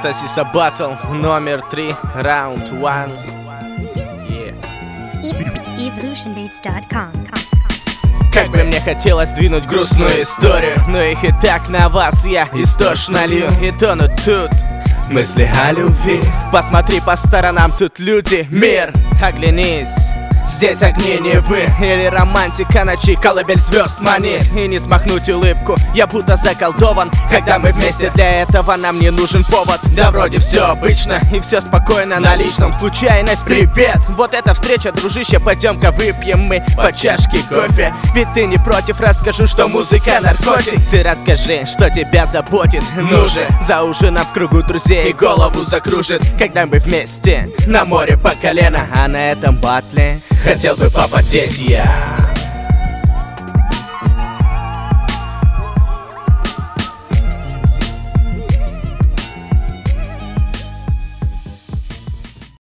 Сосиса Батл номер 3, раунд 1. Evolutionbeats.com. Как бы мне хотелось двинуть грустную историю, но их и так на вас я истошно лью. И тонут тут мысли о любви. Посмотри по сторонам, тут люди, мир. Оглянись, здесь огни Невы или романтика ночи, колыбель звезд манит. И не смахнуть улыбку, я будто заколдован. Когда мы вместе, для этого нам не нужен повод. Да вроде все обычно и все спокойно на личном. Случайность, привет, вот эта встреча, дружище. Пойдем-ка выпьем мы по чашке кофе. Ведь ты не против, расскажу, что музыка наркотик. Ты расскажи, что тебя заботит. Ну же, за ужином в кругу друзей голову закружит. Когда мы вместе на море по колено, а на этом батле хотел бы попотеть я.